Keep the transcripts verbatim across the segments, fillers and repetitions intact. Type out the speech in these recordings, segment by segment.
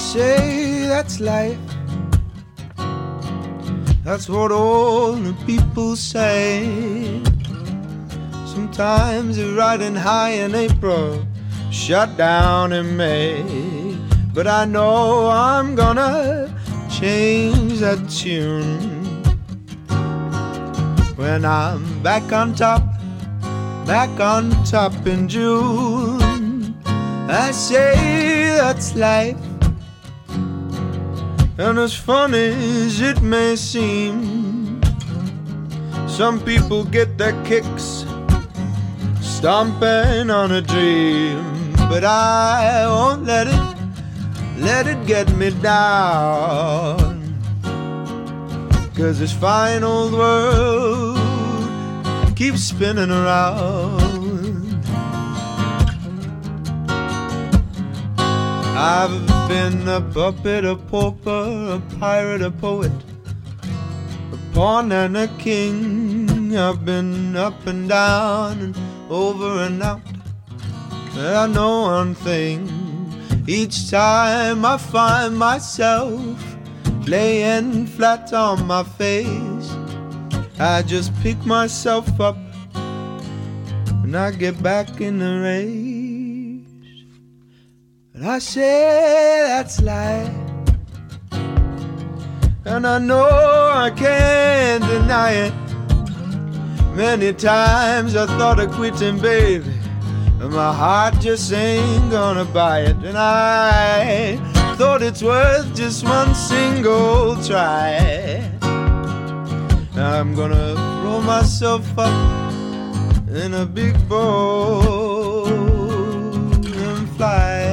say that's life. That's what all the people say. Sometimes you're riding high in April, shut down in May. But I know I'm gonna change that tune when I'm back on top, back on top in June. I say that's life. And as funny as it may seem, some people get their kicks stomping on a dream. But I won't let it, let it get me down, 'cause this fine old world keeps spinning around. I've been a puppet, a pauper, a pirate, a poet, a pawn and a king. I've been up and down and over and out. I know one thing, each time I find myself laying flat on my face, I just pick myself up and I get back in the race. And I say that's life, and I know I can't deny it. Many times I thought of quitting, baby, and my heart just ain't gonna buy it. And I thought it's worth just one single try. I'm gonna throw myself up in a big boat and fly.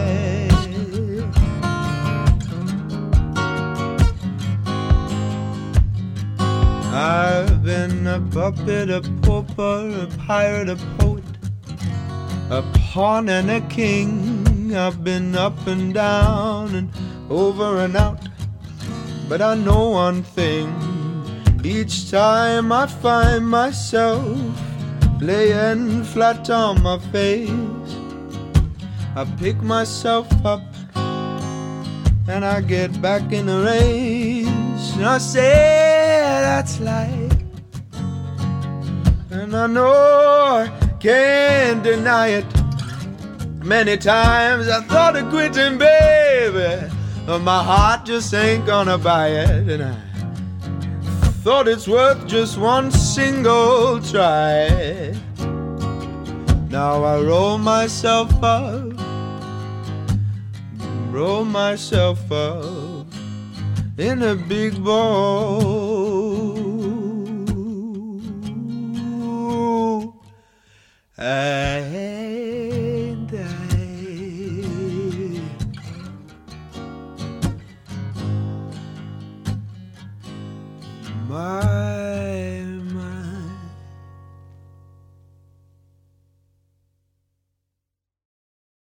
I've been a puppet, a pauper, a pirate, a poet, a pawn and a king. I've been up and down and over and out. But I know one thing, each time I find myself laying flat on my face, I pick myself up and I get back in the race. And I say that's life, and I know I can't deny it. Many times I thought of quitting, baby, but my heart just ain't gonna buy it. And I thought it's worth just one single try. Now I roll myself up, roll myself up in a big ball. Uh,